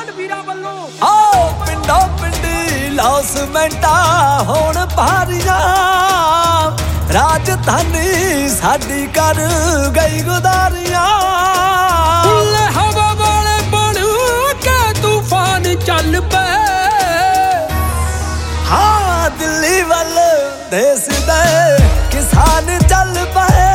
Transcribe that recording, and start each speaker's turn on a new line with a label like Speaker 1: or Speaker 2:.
Speaker 1: ਕਿਸਾਨ ਵੀਰਾਂ ਵੱਲੋਂ
Speaker 2: ਆਓ ਪਿੰਡੋਂ ਪਿੰਡੀ ਲੌਸਮੈਂਟਾਂ ਹੋਣ ਭਾਰੀਆਂ ਰਾਜਧਾਨੀ ਸਾਡੀ ਕਰ ਗਈ ਗੁਦਾਰੀਆਂ
Speaker 1: ਫੁੱਲੇ ਹਵਾ ਵਾਲੇ ਬਣ ਕੇ ਤੂਫਾਨ ਚੱਲ ਪਏ
Speaker 2: ਹਾਂ ਦਿੱਲੀ ਵੱਲ ਦੇਸ ਦੇ ਕਿਸਾਨ ਚੱਲ ਪਏ